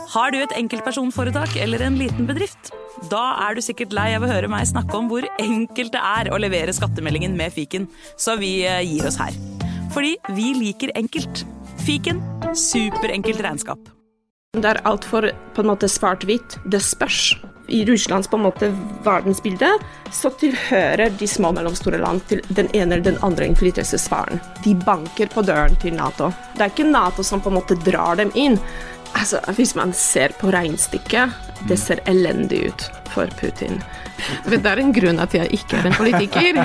Har du et enkeltpersonforetak eller en liten bedrift? Da du sikkert lei av å høre meg snakke om hvor enkelt det å levere skattemeldingen med fiken, så vi gir oss her. Fordi vi liker enkelt. Fiken, superenkelt regnskap. Det alt for på en måte svart-hvitt. Det spørs. I Russlands på en måte verdensbilde så tilhører de små og mellomstore land til den ene eller den andre innflytelsessfæren. De banker på døren til NATO. Det ikke NATO som på en måte drar dem inn. Altså, hvis man ser på regnstykket, det ser elendig ut for Putin. Det en grunn at jeg ikke en politiker.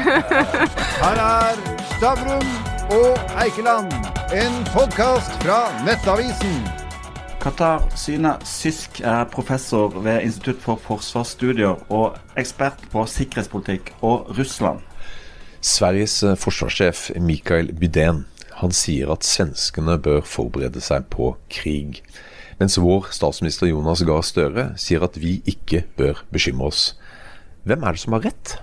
Her Stavrum og Eikeland, en podcast fra Nettavisen. Katarzyna Sysk professor ved Institutt for Forsvarsstudier og ekspert på sikkerhetspolitikk og Russland. Sveriges forsvarssjef Mikael Bydén, han sier at svenskene bør forberede seg på krig, mens vår statsminister Jonas Gahr Støre sier at vi ikke bør bekymre oss. Hvem det som har rett?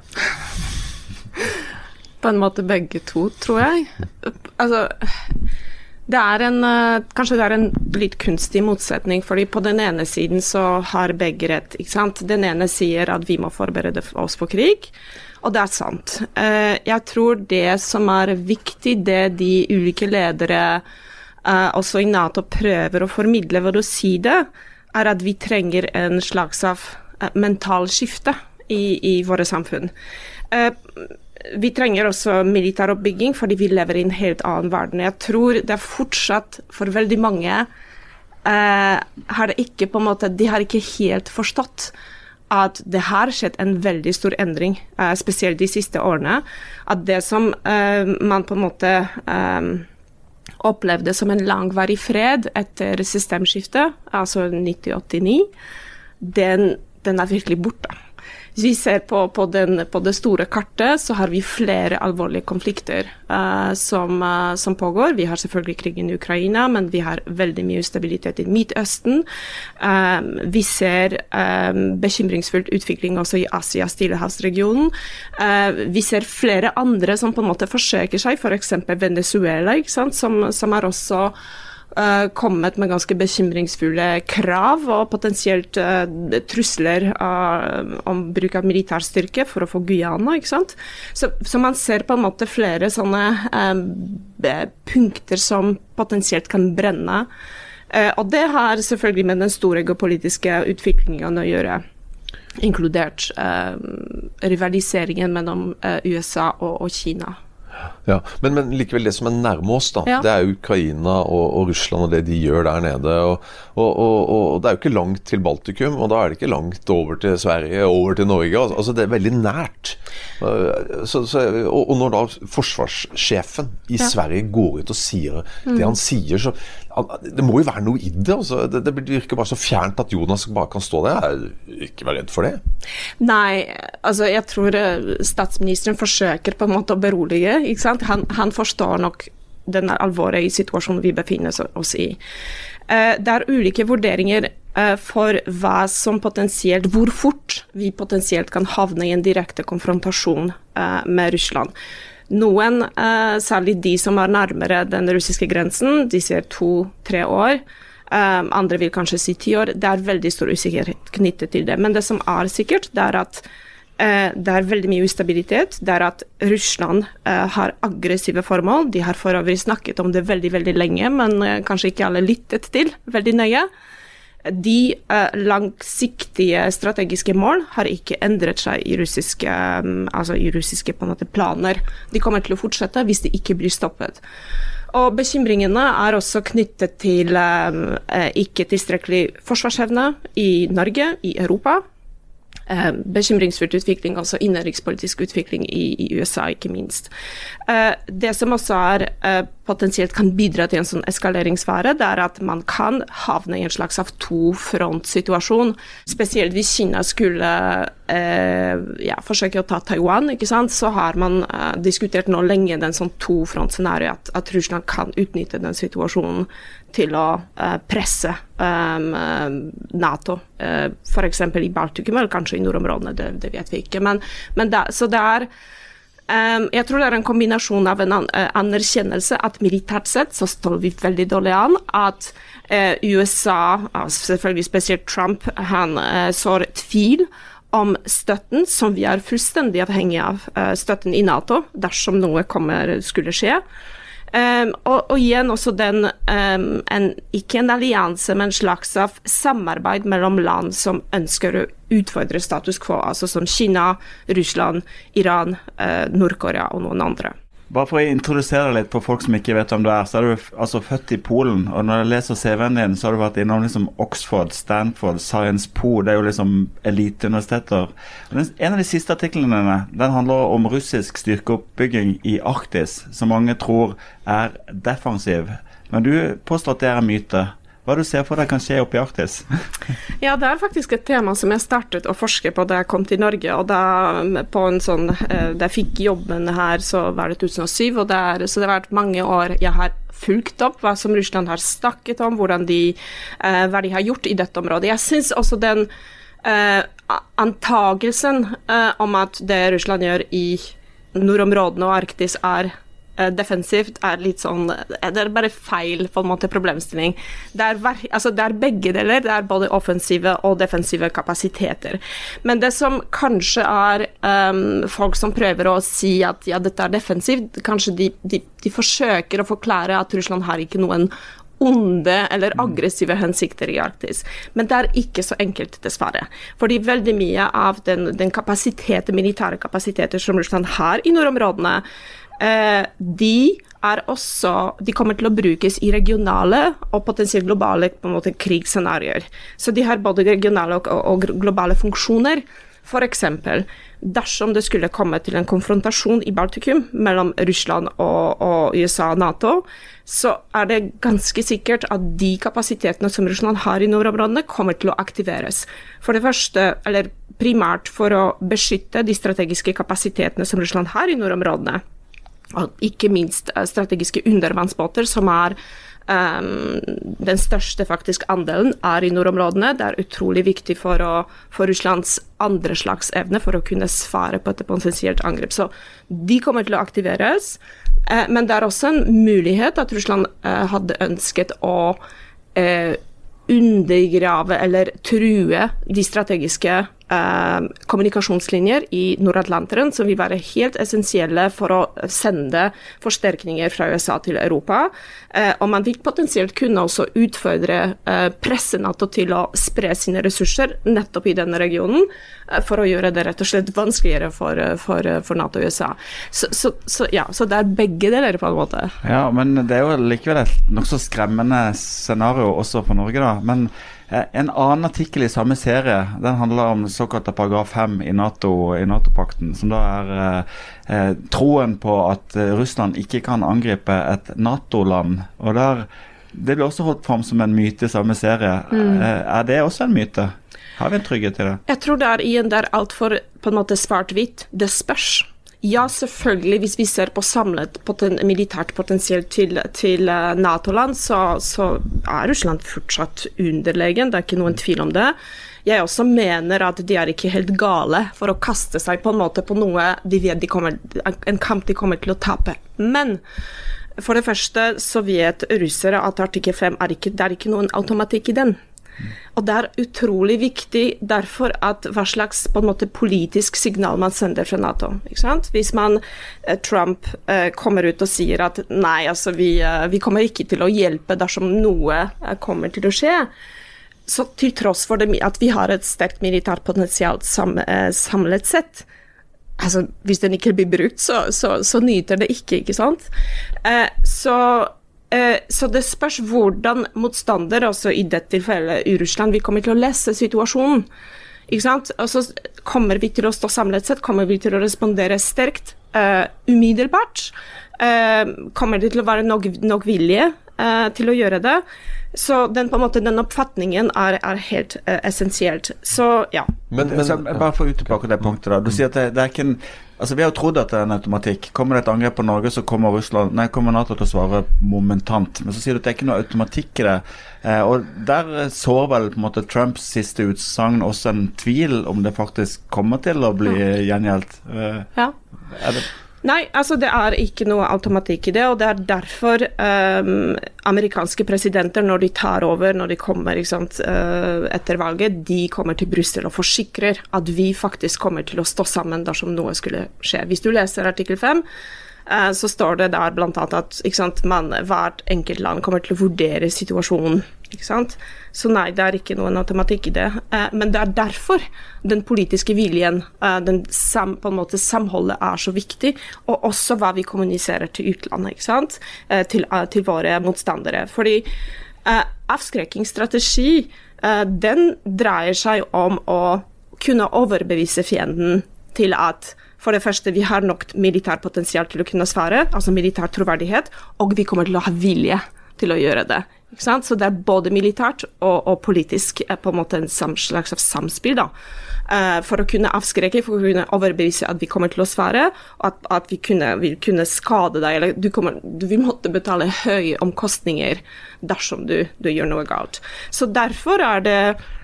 På en måte begge to, tror jeg. Altså, det kanskje det en litt kunstig motsetning, fordi på den ene siden så har begge rett, ikke sant? Den ene sier at vi må forberede oss på krig, og det sant. Jeg tror det som viktig, det de ulike ledere også i NATO prøver å formidle ved å si det, at vi trenger en slags av mental skifte i våre samfunn. Vi trenger også militær oppbygging, fordi vi lever i en helt annen verden. Jeg tror det fortsatt, for veldig mange, har det ikke på en måte, de har ikke helt forstått at det har skjedd en veldig stor endring, spesielt de siste årene. At det som man på en måte opplevde som en langvarig fred etter systemskiftet, altså 1989, den virkelig borte. Hvis vi ser på det store kartet, så har vi flere alvorlige konflikter som pågår. Vi har selvfølgelig krigen i Ukraina, men vi har veldig mye stabilitet i Midtøsten. Vi ser bekymringsfull utvikling også i Asia-Stillehavsregionen. Vi ser flere andre som på en måte forsøker seg, for eksempel Venezuela, ikke sant? Som også kommet med ganske bekymringsfulle krav og potensielt trusler om bruk av militærstyrke for å få Guyana, ikke sant? Så man ser på en måte flere sånne punkter som potensielt kan brenne. Og det har selvfølgelig med den store geopolitiske utviklingen å gjøre, inkludert rivaliseringen mellom USA og Kina. Ja, men likevel det som nærme oss da, ja. Det jo Ukraina og Russland og det de gjør der nede, og det jo ikke langt til Baltikum, og da det ikke langt over til Sverige, over til Norge, altså det veldig nært. Og når da forsvarssjefen i Sverige går ut og sier det han sier, så det må jo være noe i det, altså. Det virker bare så fjernt at Jonas bare kan stå der. Ikke være redd for det? Nei, altså jeg tror statsministeren forsøker på en måte å berolige, ikke sant? Han forstår nok den alvoret i situasjonen vi befinner oss i. Det ulike vurderinger for hva som potensielt, hvor fort vi potensielt kan havne i en direkte konfrontasjon med Russland. Noen, særlig de som nærmere den russiske grensen, de sier 2-3 år. Andre vil kanskje si 10 år. Det veldig stor usikkerhet knyttet til det. Men det som sikkert, det at det veldig mye ustabilitet. Det at Russland har aggressive formål. De har for øvrig snakket om det veldig, veldig lenge, men kanskje ikke alle lyttet til veldig nøye. De langsiktige strategiske mål har ikke endret seg i russiske på en måte planer. De kommer til å fortsette hvis de ikke blir stoppet. Og bekymringene også knyttet til ikke tilstrekkelig forsvarsevne i Norge, i Europa. Bekymringsfull utvikling, altså innenrikspolitisk utvikling i USA, ikke minst. Det som også potensielt kan bidra til en sånn eskaleringsfare, det at man kan havne i en slags av to-front-situasjon, spesielt hvis Kina skulle forsøke å ta Taiwan, ikke sant? Så har man diskutert nå lenge den sånn to-front-scenario, at Russland kan utnytte den situasjonen til å presse NATO, for eksempel i Baltikum, eller kanskje i nordområdene, det vet vi ikke. Så det Jeg tror det en kombinasjon av en anerkjennelse at militært sett så står vi veldig dårlig an, at USA, selvfølgelig spesielt Trump, han sår tvil om støtten, som vi fullstendig avhengig av støtten i NATO, dersom noe skulle skje. Og igjen også ikke en allianse, men en slags av samarbeid mellom land som ønsker å utfordre status quo, altså som Kina, Russland, Iran, Nord-Korea og noen andre. Bare for å introdusere litt på folk som ikke vet om du så du altså født i Polen, og når jeg leser CV-en din, så har du vært innom liksom Oxford, Stanford, Sciences Po, det jo liksom eliteuniversiteter. En av de siste artiklene dine, den handler om russisk styrkeoppbygging i Arktis, som mange tror defensiv. Men du påstår at det en myte. Hva du ser for deg kan skje oppe i Arktis? Ja, det faktisk et tema som jeg startet å forske på da jeg kom til Norge, og da jeg fikk jobben her, så var det 2007, og så det har vært mange år jeg har fulgt opp hva som Russland har snakket om, hva de har gjort i dette området. Jeg synes også den antagelsen om at det Russland gjør i nordområdene og Arktis defensivt litt sånn, det bare feil på en måte problemstilling. Det begge deler, det både offensive og defensive kapasiteter. Men det som kanskje folk som prøver å si at ja, dette defensivt, kanskje de forsøker å forklare at Russland har ikke noen onde eller aggressive hensikter i Arktis. Men det ikke så enkelt, dessverre. Fordi veldig mye av den kapasiteten, militære kapasiteter som Russland har i nordområdene, de kommer til å brukes i regionale og potensielt globale på en måte krigsscenarier. Så de har både regionale og globale funksjoner. For eksempel, dersom det skulle komme til en konfrontasjon i Baltikum mellom Russland og USA og NATO, så det ganske sikkert at de kapasitetene som Russland har i nordområdene kommer til å aktiveres. For det første, eller primært for å beskytte de strategiske kapasitetene som Russland har i nordområdene, og ikke minst strategiske undervannsbåter, som den største faktisk andelen i nordområdene. Det utrolig viktig for Russlands andre slags evne for å kunne svare på et potensielt angrep. Så de kommer til å aktiveres, men det også en mulighet at Russland hadde ønsket å undergrave eller true de strategiske kommunikasjonslinjer i Nord-Atlanteren, som vil være helt essensielle for å sende forsterkninger fra USA til Europa. Og man vil potensielt kunne også utfordre presse NATO til å spre sine ressurser nettopp i denne regionen, for å gjøre det rett og slett vanskeligere for NATO og USA. Så det begge deler på en måte. Ja, men det jo likevel et nok så skremmende scenario også for Norge da, men en annen artikkel i samme serie, den handler om såkalt paragraf 5 i NATO-pakten, som da troen på at Russland ikke kan angripe et NATO-land, og det blir også holdt frem som en myte i samme serie. Det også en myte? Har vi en trygghet til det? Jeg tror det alt for på en måte svart-hvitt. Det spørs. Ja, selvfølgelig, hvis vi ser på samlet militært potensielt til NATO-land, så Russland fortsatt underlegen, det ikke noen tvil om det. Jeg også mener at de ikke helt gale for å kaste seg på en måte på noe de vet en kamp de kommer til å tape. Men for det første så vet russere at artikkel 5 det ikke noen automatikk i den. Og det utrolig viktig derfor at hva slags på en måte politisk signal man sender fra NATO, ikke sant? Hvis Trump kommer ut og sier at nei, altså vi kommer ikke til å hjelpe dersom noe kommer til å skje, så til tross for at vi har et sterkt militært potensial samlet sett, altså hvis den ikke blir brukt, så nyter det ikke sant? Så det spørs hvordan motstander, også i dette tilfellet i Russland, vi kommer til å lese situasjonen. Ikke sant? Og så kommer vi til å stå samlet sett, kommer vi til å respondere sterkt, umiddelbart. Kommer det til å være nok vilje til å gjøre det. Så på en måte, den oppfatningen helt essensielt. Så ja. Men bare for å utdype det punktet da. Du sier at det ikke en... Altså, vi har jo trodd at det en automatikk. Kommer det et angrep på Norge, så kommer NATO til å svare momentant. Men så sier du at det ikke noe automatikk i det. Og der sår vel på en måte Trumps siste utsagn også en tvil om det faktisk kommer til å bli gjengjeldt. Ja. Nei, altså det ikke noe automatikk i det, og det derfor amerikanske presidenter, når de tar over, når de kommer etter valget, de kommer til Brussel og forsikrer at vi faktisk kommer til å stå sammen dersom noe skulle skje. Hvis du leser artikkel 5, så står det der blant annet at hvert enkelt land kommer til å vurdere situasjonen. Så nei, det ikke noen automatikk i det. Men det derfor den politiske viljen, på en måte samholdet så viktig, og også hva vi kommuniserer til utlandet, til våre motstandere. Fordi avskrekkingsstrategi, den dreier seg om å kunne overbevise fienden til at for det første, vi har nok militær potensial til å kunne svare, altså militær troverdighet, og vi kommer til å ha vilje til å gjøre det. Så det både militært og politisk på en måte en slags samspill da. For å kunne avskrekke, for å kunne overbevise at vi kommer til å svare, og at vi kunne skade deg, eller du vil måtte betale høye omkostninger dersom du gjør noe galt. Så derfor det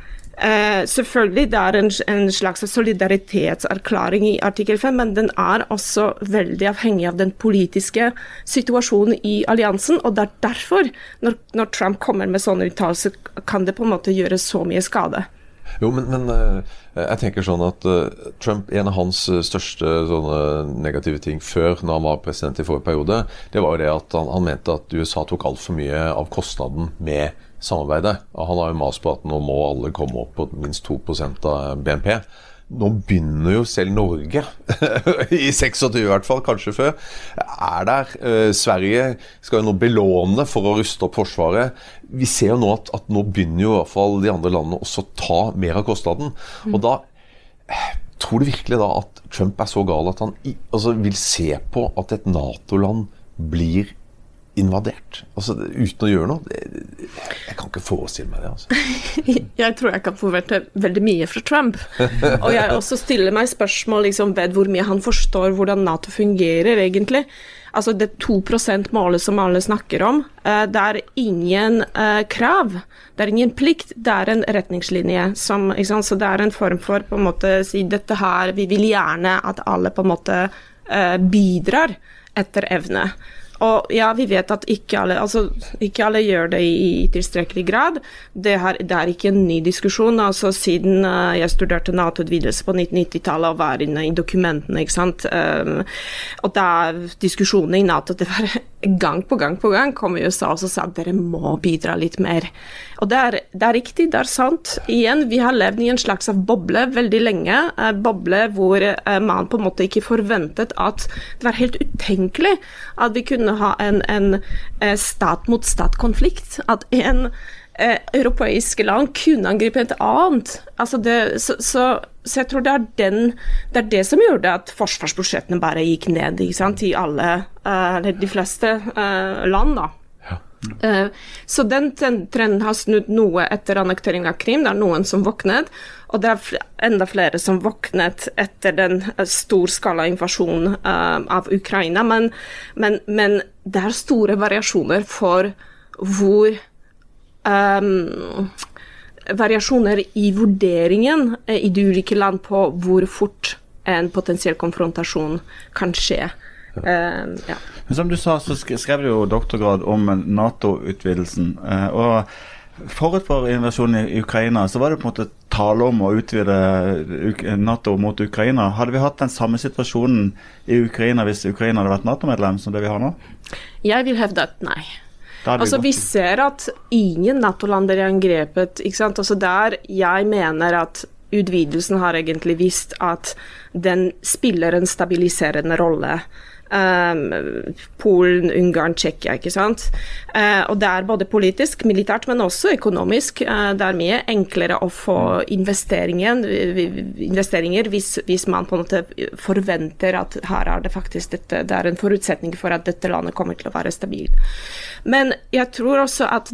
selvfølgelig det en slags solidaritetserklæring i artikkel 5, men den også veldig avhengig av den politiske situasjonen i alliansen, og det derfor, når Trump kommer med sånne uttalelser, kan det på en måte gjøre så mye skade. Jo, men jeg tenker sånn at Trump, en av hans største sånne negative ting før, når han var president i forrige periode, det var jo det at han mente at USA tok alt for mye av kostnaden med samarbeidet. Han har jo mas på at nå må alle komme opp på minst 2% av BNP. Nå begynner jo selv Norge, i 26 i hvert fall, kanskje før, der. Sverige skal jo nå belåne for å ruste opp forsvaret. Vi ser jo nå at nå begynner jo i hvert fall de andre landene også ta mer av kostnaden. Og da tror du virkelig da at Trump så gal at han vil se på at et NATO-land blir invadert, uten å gjøre noe. Jeg kan ikke forestille meg det. Jeg tror jeg kan forvente veldig mye fra Trump. Og jeg også stiller meg spørsmål ved hvor mye han forstår hvordan NATO fungerer egentlig. Altså det 2%-målet som alle snakker om, det ingen krav, det ingen plikt, det en retningslinje. Så det en form for på en måte si dette her, vi vil gjerne at alle på en måte bidrar etter evne. Og ja, vi vet at ikke alle gjør det i tilstrekkelig grad. Det ikke en ny diskusjon. Altså siden jeg studerte NATO-utvidelse på 1990-tallet og var inne i dokumentene, ikke sant? Og da diskusjonene i NATO, det var gang på gang kom USA og sa at dere må bidra litt mer. Og det riktig, det sant. Igjen, vi har levd i en slags av boble veldig lenge. Boble hvor man på en måte ikke forventet at det var helt utenkelig at vi kunne ha en stat-mot-stat-konflikt, at en europeisk land kunne angripe et annet. Altså så jeg tror det det som gjorde at forsvarsbudsjettene bare gikk ned, ikke sant, i de fleste land da. Så den trenden har snudd noe etter annektering av Krim. Det noen som våknet, og det enda flere som våknet etter den storskala invasjonen av Ukraina, men det store variasjoner for hvor variasjoner i vurderingen i de ulike land på hvor fort en potensiell konfrontasjon kan skje. Ja. Men som du sa, så skrev du jo doktorgrad om NATO-utvidelsen, og forut for invasjonen i Ukraina så var det på en måte tale om å utvide NATO mot Ukraina. Hadde vi hatt den samme situasjonen i Ukraina hvis Ukraina hadde vært NATO-medlem som det vi har nå? Jeg vil hevde at nei. Altså vi ser at ingen NATO-land angrepet, ikke sant? Altså der jeg mener at utvidelsen har egentlig vist at den spiller en stabiliserende rolle. Polen, Ungarn, Tsjekkia, ikke sant? Og det både politisk, militært, men også økonomisk. Det mye enklere å få investeringer hvis man på en måte forventer at her det faktisk det en forutsetning for at dette landet kommer til å være stabilt. Men jeg tror også at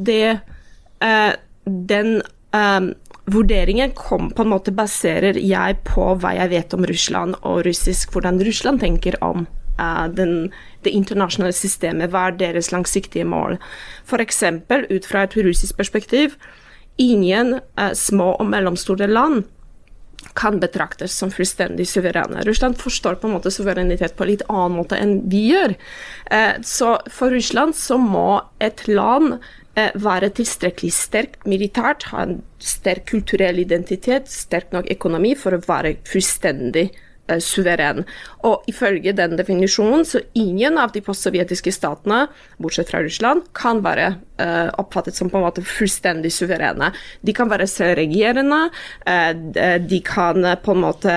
den vurderingen på en måte baserer jeg på hva jeg vet om Russland og hvordan Russland tenker om det internasjonale systemet, hva deres langsiktige mål. For eksempel, ut fra et russisk perspektiv, ingen små og mellomstore land kan betraktes som fullstendig suverene. Russland forstår på en måte suverenitet på en litt annen måte enn vi gjør. Så for Russland så må et land være tilstrekkelig sterkt militært, ha en sterk kulturell identitet, sterk nok økonomi for å være fullstendig suveren. Og ifølge den definisjonen så ingen av de postsovjetiske statene, bortsett fra Russland, kan være oppfattet som på en måte fullstendig suverene. De kan være selvregerende, de kan på en måte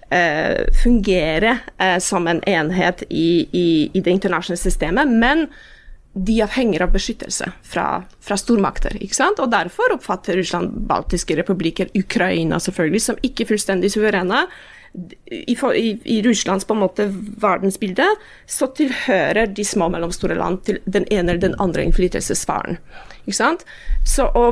fungere som en enhet i det internasjonale systemet, men de avhenger av beskyttelse fra stormakter, ikke sant? Og derfor oppfatter Russland baltiske republikker, Ukraina selvfølgelig, som ikke fullstendig suverene. I Russlands på en måte verdensbilde, så tilhører de små mellomstore land til den ene eller den andre innflytelsessfæren. Ikke sant? Så, og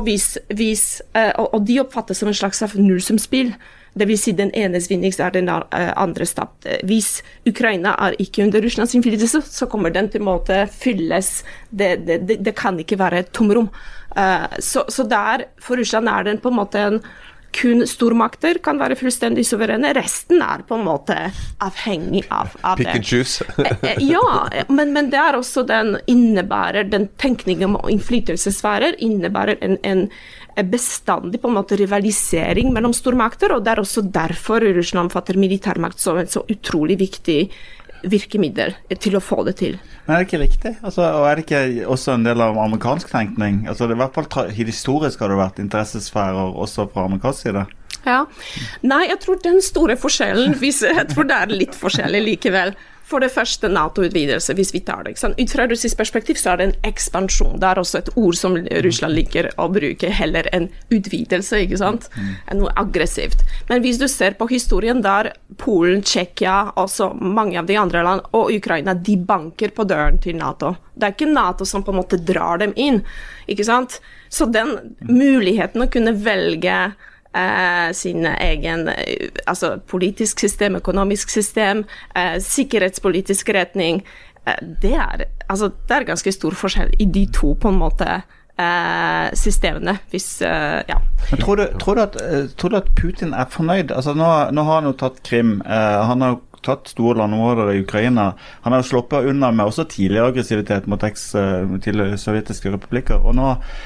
de oppfattes som en slags av nullsumspill. Det vil si den enes vinning er den andre tapt. Hvis Ukraina er ikke under Russlands innflytelse, så kommer den til en måte fylles. Det kan ikke være et tomrom. Så der, for Russland er den på en måte kun stormakter kan være fullstendig suverene. Resten er på en måte avhengig av det. Pick and choose. Ja, men det er også den tenkningen om innflytelsesfærer innebærer en bestandig på en måte rivalisering mellom stormakter, og det er også derfor Russland fatter militærmakt som et så utrolig viktig virkemiddel til å få det til. Men er det ikke riktig? Og er det ikke også en del av amerikansk tenkning? Det er i hvert fall historisk har det vært interessesfærer også fra amerikansk side. Ja. Nei, jeg tror den store forskjellen, jeg tror det er litt forskjellig likevel. For det første NATO-utvidelse, hvis vi tar det. Ikke sant? Ut fra russisk perspektiv så er det en ekspansjon. Det er også et ord som Russland liker å bruke, heller en utvidelse, ikke sant? Noe aggressivt. Men hvis du ser på historien der Polen, Tsjekkia, også mange av de andre land, og Ukraina, de banker på døren til NATO. Det er ikke NATO som på en måte drar dem inn, ikke sant? Så den muligheten å kunne velge sin egen politisk system, økonomisk system, sikkerhetspolitisk retning, det er ganske stor forskjell i de to på en måte systemene. Men tror du at Putin er fornøyd? Nå har han jo tatt Krim, han har tatt store landområder i Ukraina, han har sluppet unna med også tidligere aggressivitet mot tidligere sovjetiske republikker, og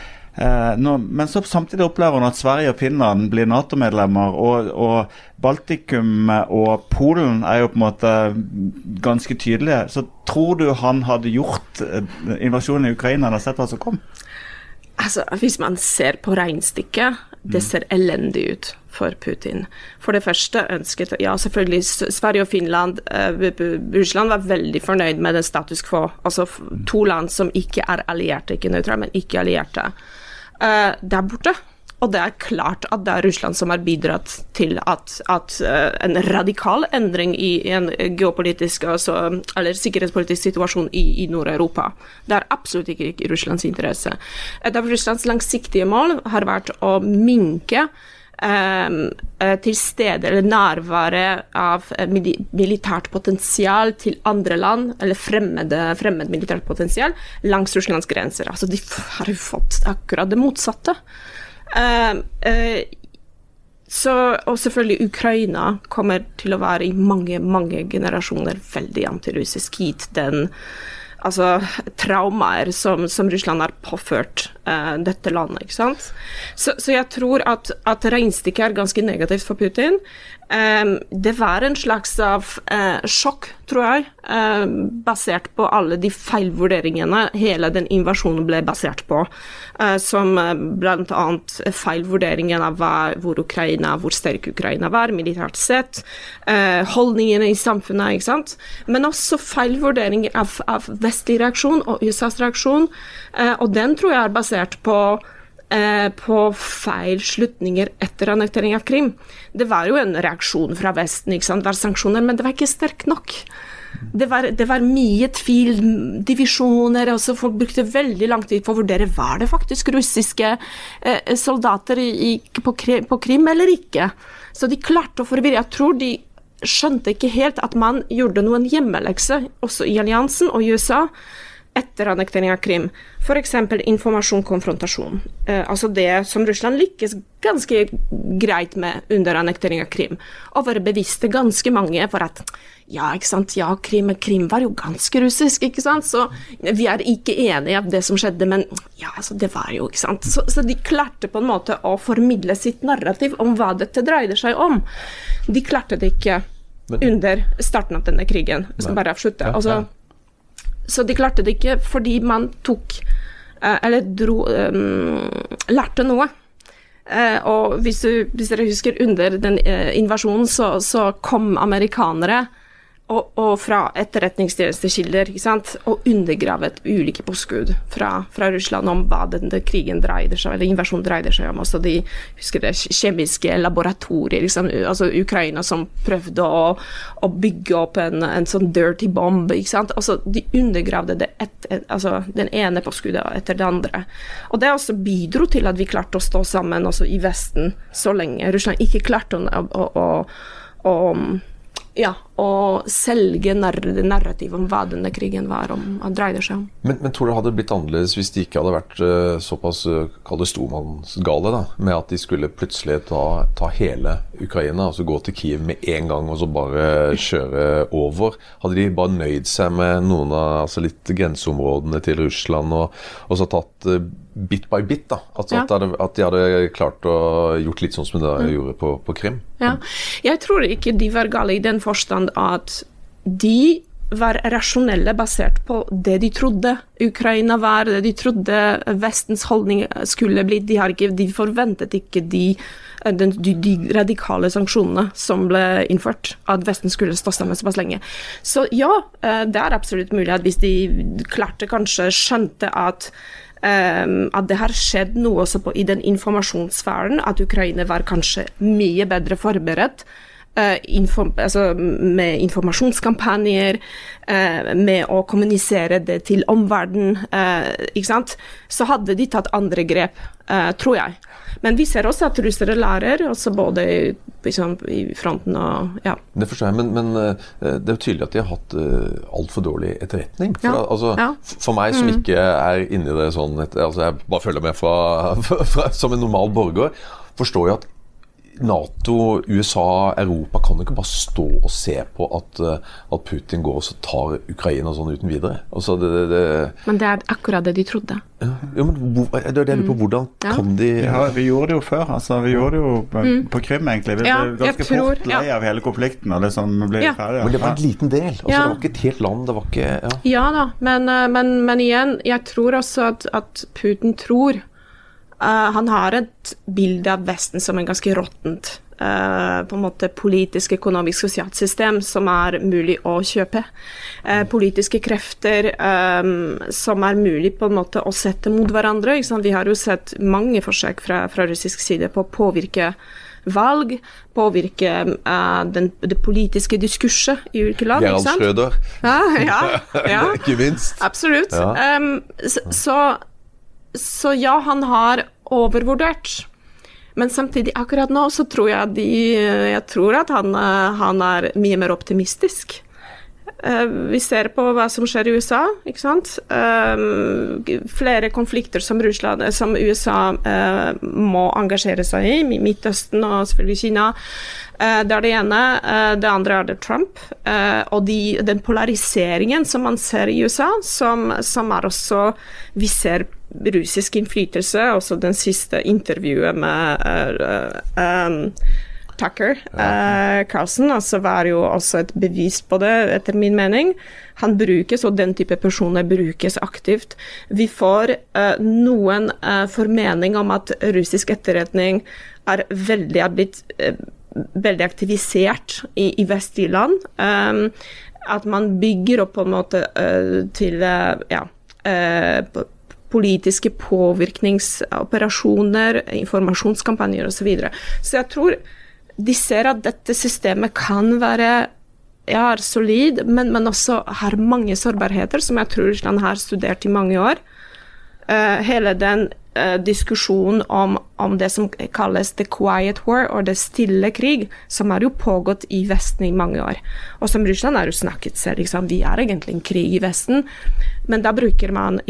men så samtidig opplever han at Sverige og Finland blir NATO-medlemmer, og Baltikum og Polen er jo på en måte ganske tydelige. Så tror du han hadde gjort invasjonen i Ukraina og sett hva som kom? Hvis man ser på regnstykket, det ser elendig ut for Putin. For det første ønsket, selvfølgelig Sverige og Finland, Russland var veldig fornøyd med den status quo. Altså to land som ikke er allierte, ikke nøytrale, men ikke allierte. Der borte. Og det er klart at det er Russland som har bidratt til at en radikal endring i en geopolitisk, eller sikkerhetspolitisk situasjon i Nord-Europa. Det er absolutt ikke Russlands interesse. Et av Russlands langsiktige mål har vært å minke til stede eller nærvære av militært potensial til andre land, eller fremmed militært potensial langs Russlands grenser. De har jo fått akkurat det motsatte. Og selvfølgelig Ukraina kommer til å være i mange generasjoner veldig antirussisk hit. Traumer som Russland har påført dette landet, ikke sant? Så jeg tror at regnstykket er ganske negativt for Putin. Det var en slags av sjokk, tror jeg, basert på alle de feilvurderingene hele den invasjonen ble basert på, som blant annet feilvurderingen av hvor sterk Ukraina var, militært sett, holdningene i samfunnet, ikke sant? Men også feilvurderinger av vestlig reaksjon og USAs reaksjon, og den tror jeg er basert på feil slutninger etter annektering av Krim. Det var jo en reaksjon fra Vesten, ikke sant? Det var sanksjoner, men det var ikke sterk nok. Det var mye tvil, divisjoner, og så folk brukte veldig lang tid på å vurdere, var det faktisk russiske soldater på Krim eller ikke? Så de klarte å forvirre. Jeg tror de skjønte ikke helt at man gjorde noen hjemmelekse, også i alliansen og i USA, etter annektering av Krim. For eksempel informasjon-konfrontasjon. Altså det som Russland lykkes ganske greit med under annektering av Krim. Og være bevisste ganske mange for at ikke sant, Krim var jo ganske russisk, ikke sant? Så vi ikke enige av det som skjedde, men altså det var jo, ikke sant? Så de klarte på en måte å formidle sitt narrativ om hva dette dreide seg om. De klarte det ikke under starten av denne krigen. Jeg skal bare avslutte. Så de klarte det ikke fordi man lærte noe. Og hvis dere husker, under den invasjonen så kom amerikanere og fra etterretningstjenestekilder, ikke sant, og undergravet ulike påskudd fra Russland om hva denne krigen dreide seg, eller invasjonen dreide seg om. Altså de husker det, kjemiske laboratorier, liksom, altså Ukraina som prøvde å bygge opp en sånn dirty bomb, ikke sant. Altså de undergravde det altså den ene påskuddet etter det andre. Og det også bidro til at vi klarte å stå sammen også i Vesten så lenge. Russland ikke klarte å selge narrativ om hva denne krigen var om, og dreide seg om. Men tror du det hadde blitt annerledes hvis de ikke hadde vært såpass stormannsgale da, med at de skulle plutselig ta hele Ukraina, altså gå til Kiev med en gang og så bare kjøre over? Hadde de bare nøyd seg med noen av litt grenseområdene til Russland og så tatt bit by bit da, at de hadde klart å gjort litt sånn som de gjorde på Krim? Ja, jeg tror ikke de var gale i den forstand at de var rasjonelle basert på det de trodde Ukraina var, det de trodde Vestens holdning skulle bli. De forventet ikke de radikale sanksjonene som ble innført, at Vesten skulle stå sammen såpass lenge. Så det absolutt mulig at hvis de klarte kanskje skjønte at det har skjedd noe også i den informasjonssfæren, at Ukraina var kanskje mye bedre forberedt med informasjonskampanjer, med å kommunisere det til omverdenen, ikke sant? Så hadde de tatt andre grep, tror jeg. Men vi ser også at russere lærer, også både i fronten og Det forstår jeg, men det jo tydelig at de har hatt alt for dårlig etterretning. For meg som ikke inne i det sånn, jeg bare følger med som en normal borger, forstår jeg at NATO, USA, Europa kan jo ikke bare stå og se på at Putin går og så tar Ukraina sånn uten videre. Altså Men det akkurat det de trodde. Ja, men det det på hvordan kan de... Vi gjorde det jo før, vi gjorde det jo på Krim egentlig. Vi ble ganske fort lei av hele konflikten og det som ble ferdig. Men det var en liten del, det var ikke et helt land, det var ikke... Ja da, men igjen, jeg tror også at Putin tror han har et bilde av Vesten som en ganske råttent på en måte politisk, økonomisk, sosialt system som mulig å kjøpe. Politiske krefter som mulig på en måte å sette mot hverandre. Vi har jo sett mange forsøk fra russisk side på å påvirke valg, påvirke det politiske diskurset i ulike land. Gerald Schröder. Ja. Ikke minst. Absolutt. Så han har overvurdert. Men samtidig, akkurat nå, så tror jeg at han mye mer optimistisk. Vi ser på hva som skjer i USA, ikke sant? Flere konflikter som USA må engasjere seg i, Midtøsten og selvfølgelig Kina. Det det ene, det andre det Trump, og den polariseringen som man ser i USA, som også, vi ser russisk innflytelse, også den siste intervjuet med Tucker Carlson, var jo også et bevis på det, etter min mening. Han brukes, og den type personer brukes aktivt. Vi får noen formening om at russisk etterretning blitt veldig aktivisert i vestlige land. At man bygger opp på en måte til politiske påvirkningsoperasjoner, informasjonskampanjer og så videre. Så jeg tror de ser at dette systemet kan være solid, men også har mange sårbarheter, som jeg tror Russland har studert i mange år. Hele den diskusjon om det som kalles the quiet war, og det stille krig, som har jo pågått i Vesten i mange år. Og som Russland har jo snakket selv, liksom, vi egentlig en krig i Vesten, men da bruker man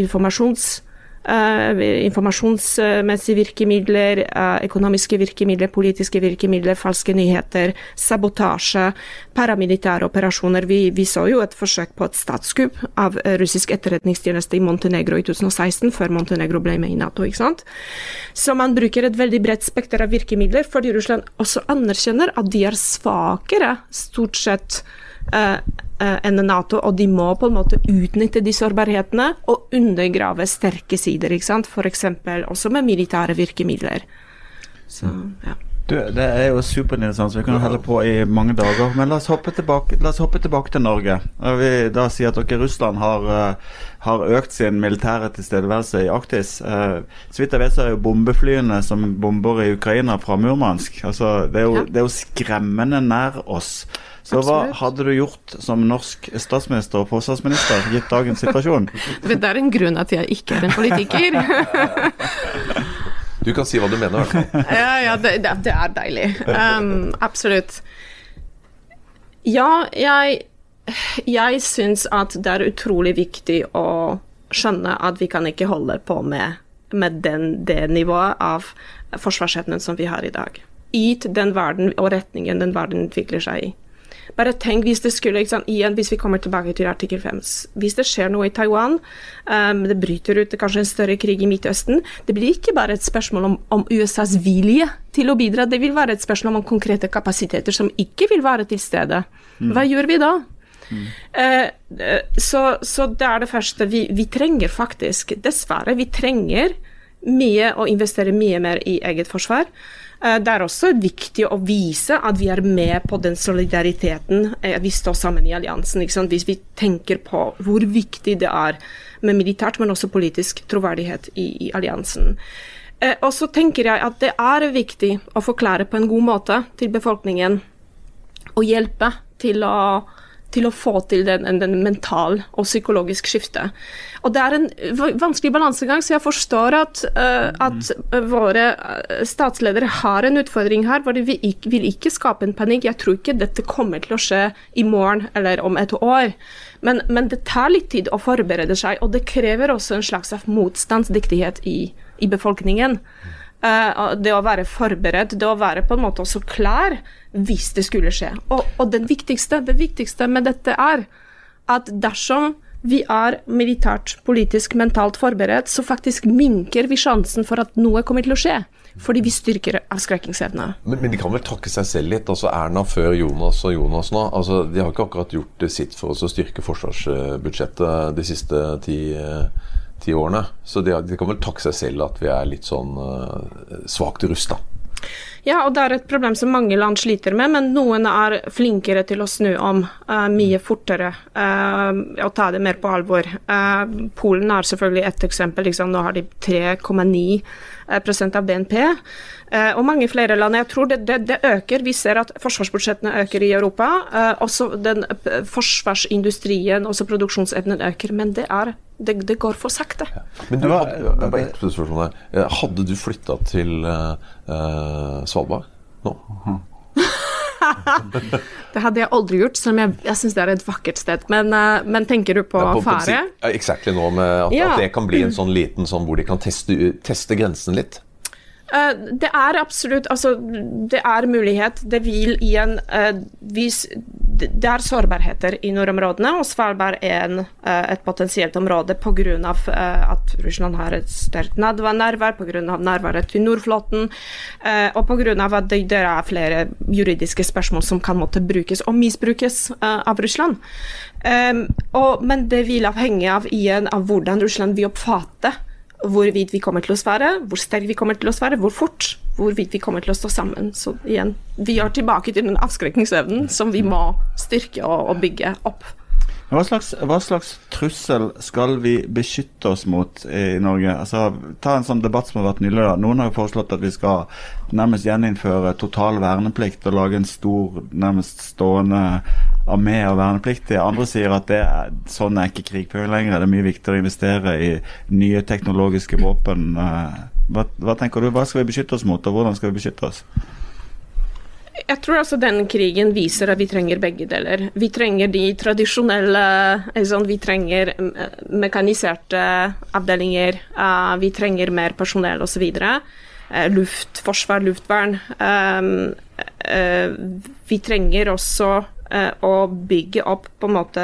informasjonsmessige virkemidler, økonomiske virkemidler, politiske virkemidler, falske nyheter, sabotasje, paramilitære operasjoner. Vi så jo et forsøk på et statskupp av russisk etterretningstjeneste i Montenegro i 2016, før Montenegro ble med i NATO, ikke sant? Så man bruker et veldig bredt spekter av virkemidler, fordi Russland også anerkjenner at de svakere, stort sett, enn NATO, og de må på en måte utnytte de sårbarhetene og undergrave sterke sider, ikke sant? For eksempel også med militære virkemidler. Så, ja. Du, det jo superinteressant, så vi kan holde på i mange dager, men la oss hoppe tilbake til Norge. Vi da sier at Russland har økt sin militære tilstedeværelse i Arktis. Så vidt jeg vet så jo bombeflyene som bomber i Ukraina fra Murmansk, altså det jo skremmende nær oss. Så hva hadde du gjort som norsk statsminister og forsvarsminister gitt dagens situasjon? Det en grunn at jeg ikke en politiker. Du kan si hva du mener. Ja, det deilig. Absolutt. Ja, jeg synes at det utrolig viktig å skjønne at vi kan ikke holde på med det nivået av forsvarsevnen som vi har i dag. I den verden og retningen den verden utvikler seg i. Bare tenk hvis det skulle, hvis vi kommer tilbake til artikkel 5, hvis det skjer noe i Taiwan, det bryter ut kanskje en større krig i Midtøsten, det blir ikke bare et spørsmål om USAs vilje til å bidra, det vil være et spørsmål om konkrete kapasiteter som ikke vil være til stede. Hva gjør vi da? Så det det første, vi trenger faktisk, dessverre, vi trenger mye å investere mye mer i eget forsvar. Det også viktig å vise at vi med på den solidariteten vi står sammen i alliansen, ikke sant? Hvis vi tenker på hvor viktig det med militært, men også politisk troverdighet i alliansen. Og så tenker jeg at det viktig å forklare på en god måte til befolkningen og hjelpe til å få til den mental og psykologisk skifte. Og det en vanskelig balansegang, så jeg forstår at våre statsledere har en utfordring her, hvor de vil ikke skape en panikk. Jeg tror ikke dette kommer til å skje i morgen eller om et år. Men det tar litt tid å forberede seg, og det krever også en slags av motstandsdyktighet i befolkningen. Det å være forberedt, det å være på en måte også klar hvis det skulle skje. Og det viktigste med dette at dersom vi militært, politisk, mentalt forberedt, så faktisk minker vi sjansen for at noe kommer til å skje, fordi vi styrker avskrekkingsevne. Men de kan vel takke seg selv litt, altså Erna før Jonas og Jonas nå, altså de har ikke akkurat gjort sitt for å styrke forsvarsbudsjettet de siste 10 årene, så de kan vel takke seg selv at vi litt sånn svagt rustet. Ja, og det et problem som mange land sliter med, men noen flinkere til å snu om mye fortere og ta det mer på alvor. Polen selvfølgelig et eksempel, nå har de 3,9% av BNP, og mange flere land. Jeg tror det øker. Vi ser at forsvarsbudsjettene øker i Europa, også den forsvarsindustrien, også produksjonsevnen øker, men det går for sakte. Ja. Men hadde du flyttet til Svalbard nå? Det hadde jeg aldri gjort, selv om jeg synes det et vakkert sted. Men tenker du på fare? Exactly nå, med at det kan bli en sånn liten sånn hvor de kan teste grensen litt. Det absolutt, altså det mulighet, det vil igjen det sårbarheter i nordområdene, og Svalbard et potensielt område på grunn av at Russland har et sterkt nærvær, på grunn av nærværet til Nordflåten, og på grunn av at det flere juridiske spørsmål som kan måtte brukes og misbrukes av Russland. Men det vil avhenge av hvordan Russland vil oppfatte hvorvidt vi kommer til å svære, hvor sterk vi kommer til å svære, hvor fort, hvorvidt vi kommer til å stå sammen. Så igjen, vi tilbake til den avskrekkingsevnen som vi må styrke og bygge opp. Hva slags trussel skal vi beskytte oss mot i Norge? Altså, ta en sånn debatt som har vært nylig da. Noen har jo foreslått at vi skal nærmest gjeninnføre total verneplikt og lage en stor, nærmest stående armé av vernepliktige. Andre sier at sånn er ikke krigføring lenger. Det er mye viktigere å investere i nye teknologiske våpen. Hva tenker du? Hva skal vi beskytte oss mot, og hvordan skal vi beskytte oss? Jeg tror altså den krigen viser at vi trenger begge deler. Vi trenger de tradisjonelle, vi trenger mekaniserte avdelinger, vi trenger mer personell og så videre. Forsvar, luftvern. Vi trenger også å bygge opp på en måte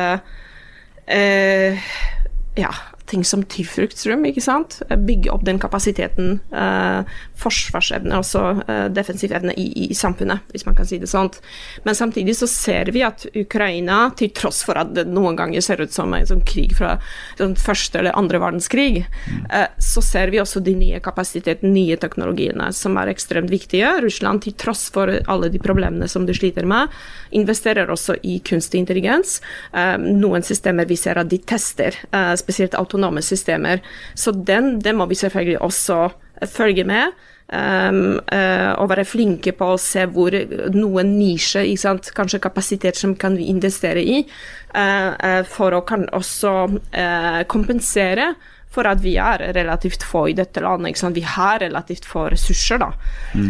ting som tilfluktsrom, ikke sant? Bygge opp den kapasiteten, forsvarsevne, også defensiv evne i samfunnet, hvis man kan si det sånt. Men samtidig så ser vi at Ukraina, til tross for at det noen ganger ser ut som en sånn krig fra sånn første eller andre verdenskrig, så ser vi også de nye kapasitetene, nye teknologiene, som er ekstremt viktige. Russland, til tross for alle de problemene som de sliter med, investerer også i kunstig intelligens. Noen systemer vi ser at de tester, spesielt autonome systemer. Så den må vi selvfølgelig også følge med, og være flinke på å se hvor noen nisje, kanskje kapasitet som kan vi investere i, for å kan også kompensere for at vi er relativt få i dette landet, vi har relativt få ressurser da.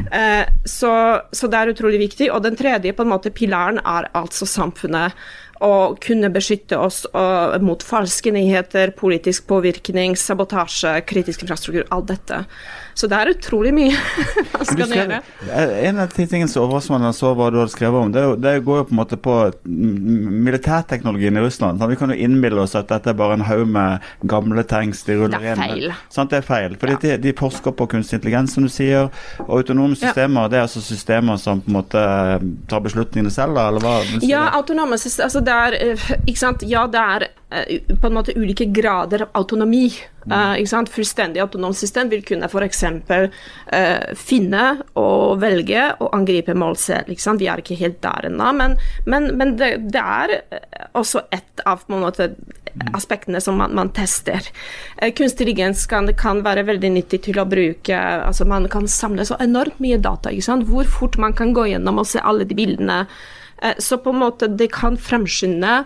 Så det er utrolig viktig, og den tredje på en måte pilaren er altså samfunnet, å kunne beskytte oss mot falske nyheter, politisk påvirkning, sabotasje, kritisk infrastruktur, alt dette. Så det er utrolig mye man skal gjøre. En av de tingene som overrasker meg så hva du hadde skrevet om, det går jo på en måte på militærteknologien i Russland. Vi kan jo innbille oss at dette er bare en haug med gamle tanks de ruller inn. Det er feil. Sant, det er feil, fordi de forsker på kunstig intelligens, som du sier, og autonome systemer, det er altså systemer som på en måte tar beslutningene selv, eller hva? Ja, autonome systemer, altså det er, ikke sant, det er på en måte ulike grader av autonomi. Fullstendig autonomt system vil kunne for eksempel finne og velge og angripe mål selv. Vi er ikke helt der ennå, men det er også et av på en måte aspektene som man tester. Kunstig intelligens kan være veldig nyttig til å bruke, altså man kan samle så enormt mye data, hvor fort man kan gå gjennom og se alle de bildene. Så på en måte det kan fremskynde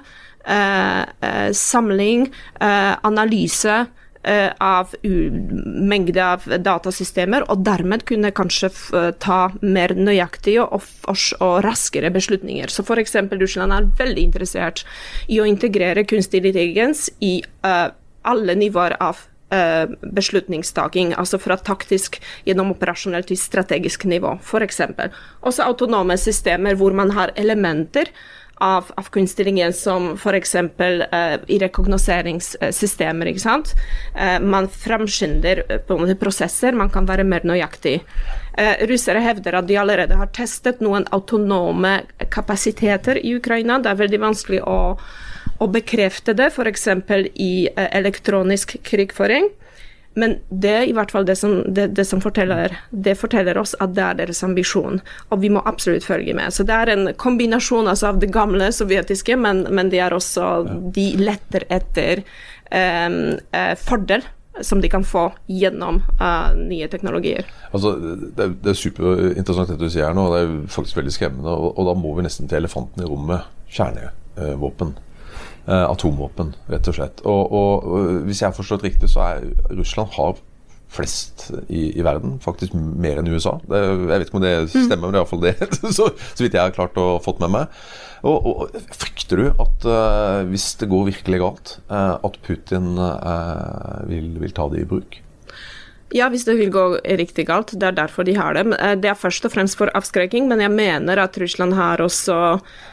samling, analyse av mengde av datasystemer, og dermed kunne kanskje ta mer nøyaktige og raskere beslutninger. Så for eksempel Russland er veldig interessert i å integrere kunstig intelligens i alle nivåer av beslutningstaking, altså fra taktisk gjennom operasjonelt til strategisk nivå, for eksempel. Også autonome systemer hvor man har elementer av kunstig intelligens som for eksempel i rekognoseringssystemer, ikke sant? Man fremskynder på en måte prosesser, man kan være mer nøyaktig. Russere hevder at de allerede har testet noen autonome kapasiteter i Ukraina. Det er veldig vanskelig å bekrefte det, for eksempel i elektronisk krigføring. Men det er i hvert fall det som forteller oss at det er deres ambisjon, og vi må absolutt følge med. Så det er en kombinasjon av det gamle sovjetiske, men det er også de letter etter fordel som de kan få gjennom nye teknologier. Altså, det er superinteressant det du sier her nå, det er faktisk veldig skremmende, og da må vi nesten til elefanten i rommet, kjernevåpen. Atomvåpen, rett og slett. Og hvis jeg har forstått riktig, så Russland har flest i verden, faktisk mer enn USA. Jeg vet ikke om det stemmer, men det er i hvert fall det, så vidt jeg har klart å fått med meg. Og frykter du at hvis det går virkelig galt, at Putin vil ta det i bruk? Ja, hvis det vil gå riktig galt, det er derfor de har det. Det er først og fremst for avskrekking, men jeg mener at Russland har også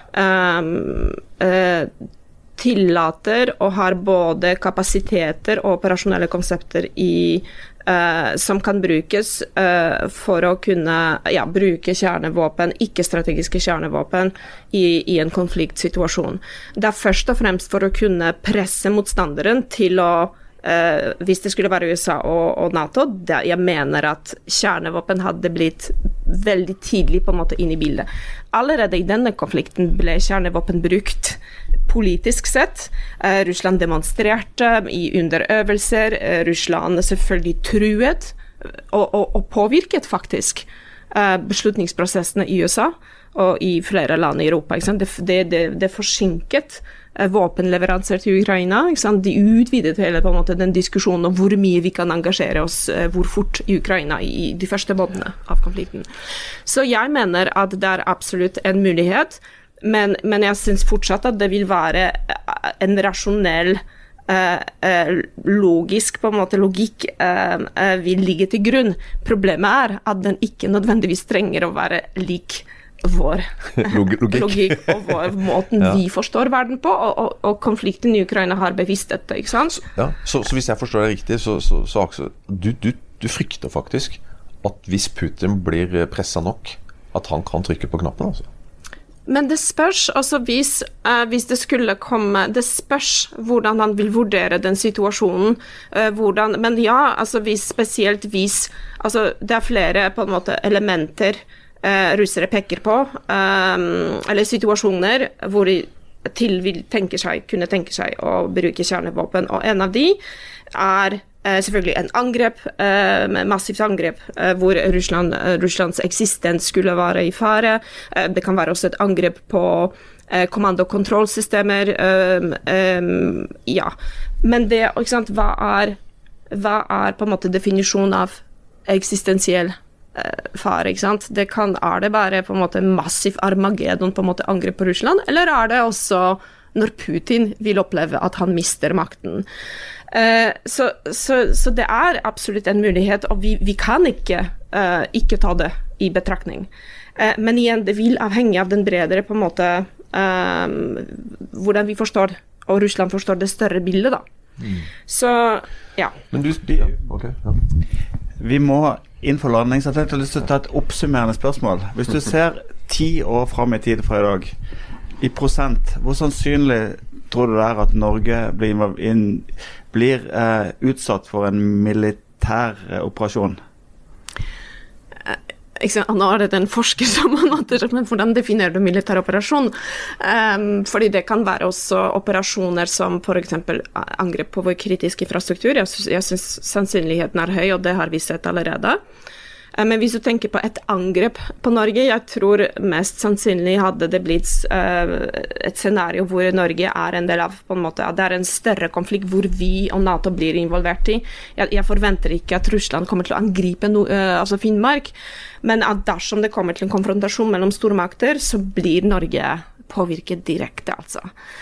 tillater og har både kapasiteter og operasjonelle konsepter som kan brukes for å kunne bruke kjernevåpen, ikke-strategiske kjernevåpen i en konfliktsituasjon. Det er først og fremst for å kunne presse motstanderen til å hvis det skulle være USA og NATO, jeg mener at kjernevåpen hadde blitt veldig tidlig på en måte inn i bildet. Allerede i denne konflikten ble kjernevåpen brukt politisk sett. Russland demonstrerte under øvelser, Russland selvfølgelig truet og påvirket faktisk beslutningsprosessene I USA og I flere land I Europa. Ikke sant? Det forsinket våpenleveranser til Ukraina. Ikke sant? De utvidet hele på en måte den diskusjonen om hvor mye vi kan engasjere oss, hvor fort I Ukraina I de første månedene av konflikten. Så jeg mener at det absolutt en mulighet, men jeg synes fortsatt at det vil være en rasjonell logisk på en måte logikk vil ligge til grunn. Problemet at den ikke nødvendigvis trenger å være lik vår logikk og vår måten vi forstår verden på, og konflikten I Ukraina har bevisst dette, ikke sant? Ja, så hvis jeg forstår det riktig, så Aksel, du frykter faktisk at hvis Putin blir presset nok, at han kan trykke på knappen, altså? Men det spørs også hvis det skulle komme, det spørs hvordan han vil vurdere den situasjonen, men ja, altså spesielt hvis, altså det flere på en måte elementer russere peker på, eller situasjoner hvor de vil kunne tenke seg å bruke kjernevåpen, og en av de selvfølgelig en angrep, massivt angrep, hvor Russlands eksistens skulle være I fare. Det kan være også et angrep på kommando- og kontrollsystemer. Ja, men det, ikke sant, hva på en måte definisjonen av eksistensiell fare, ikke sant? Det bare på en måte massiv Armageddon på en måte angrep på Russland, eller det også når Putin vil oppleve at han mister makten? Så det absolutt en mulighet, og vi kan ikke ta det I betraktning. Men igjen, det vil avhenge av den bredere på en måte hvordan vi forstår, og Russland forstår det større bildet da. Så, ja. Men okay, ja. Vi må inn for landing, så jeg har lyst til å ta et oppsummerende spørsmål. Hvis du ser 10 år frem I tid fra I dag, I prosent, hvor sannsynlig tror du det at Norge blir utsatt for en militær operasjon? Nå det en forsker som men hvordan definerer du militær operasjon? Fordi det kan være også operasjoner som for eksempel angrep på vår kritiske infrastruktur. Jeg synes sannsynligheten høy, og det har vi sett allerede. Men hvis du tenker på et angrep på Norge, jeg tror mest sannsynlig hadde det blitt et scenario hvor Norge en del av, på en måte, det en større konflikt hvor vi og NATO blir involvert I. Jeg forventer ikke at Russland kommer til å angripe altså Finnmark, men at dersom det kommer til en konfrontasjon mellom stormakter, så blir Norge påvirket direkte, altså.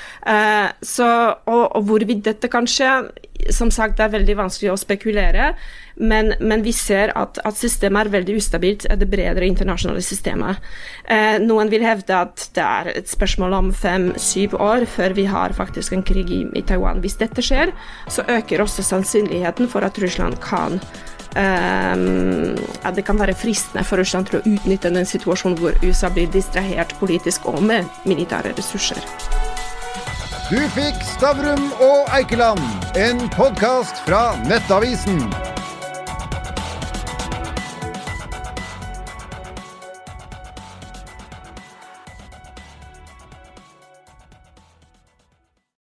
Og hvorvidt dette kan skje, som sagt, det veldig vanskelig å spekulere, men vi ser at systemet veldig ustabilt, det bredere internasjonale systemet. Noen vil hevde at det et spørsmål om 5-7 år før vi har faktisk en krig I Taiwan. Hvis dette skjer, så øker også sannsynligheten for at Russland kan at det kan være fristende for Russland til å utnytte den situasjonen hvor USA blir distrahert politisk og med militære ressurser. Du fikk Stavrum og Eikeland, en podcast fra Nettavisen.